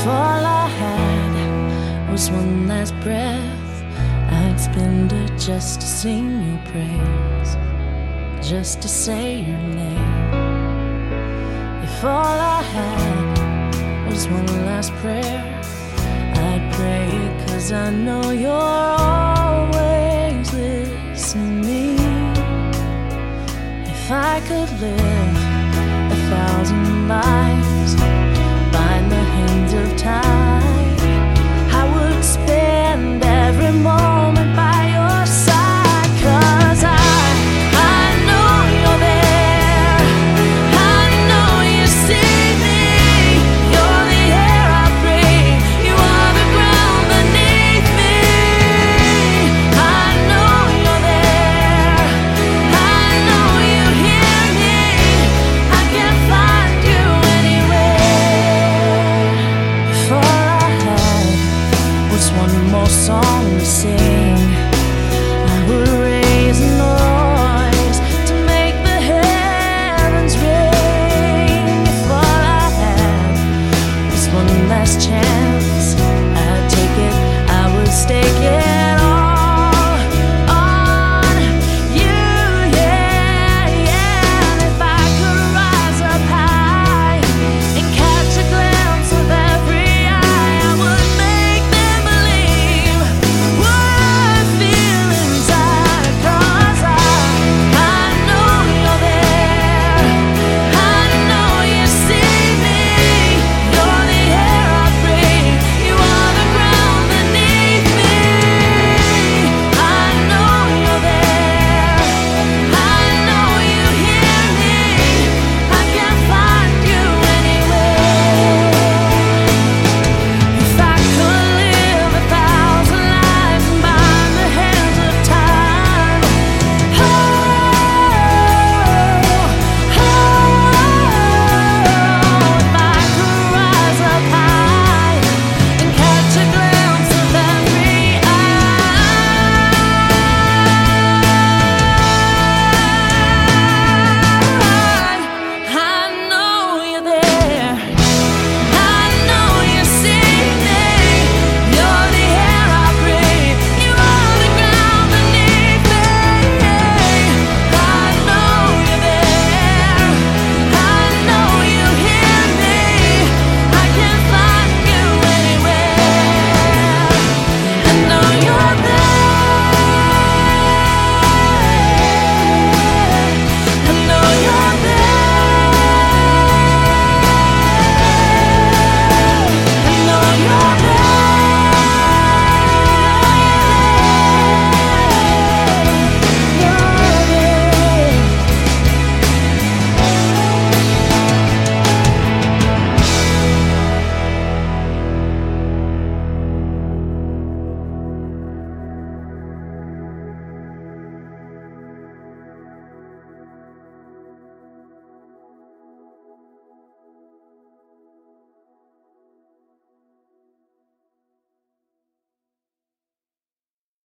If all I had was one last breath, I'd spend it just to sing your praise, just to say your name. If all I had was one last prayer, I'd pray it 'cause I know you're always listening. If I could live 1,000 lives by the hands of time, I would spend every moment by your side. 'Cause I know you're there, I know you see me. You're the air I breathe, you are the ground beneath me. I know you're there, I know you hear me. I can find you anywhere. If all I had was one more song to sing, I would raise a noise to make the heavens ring. If all I had was one last chance,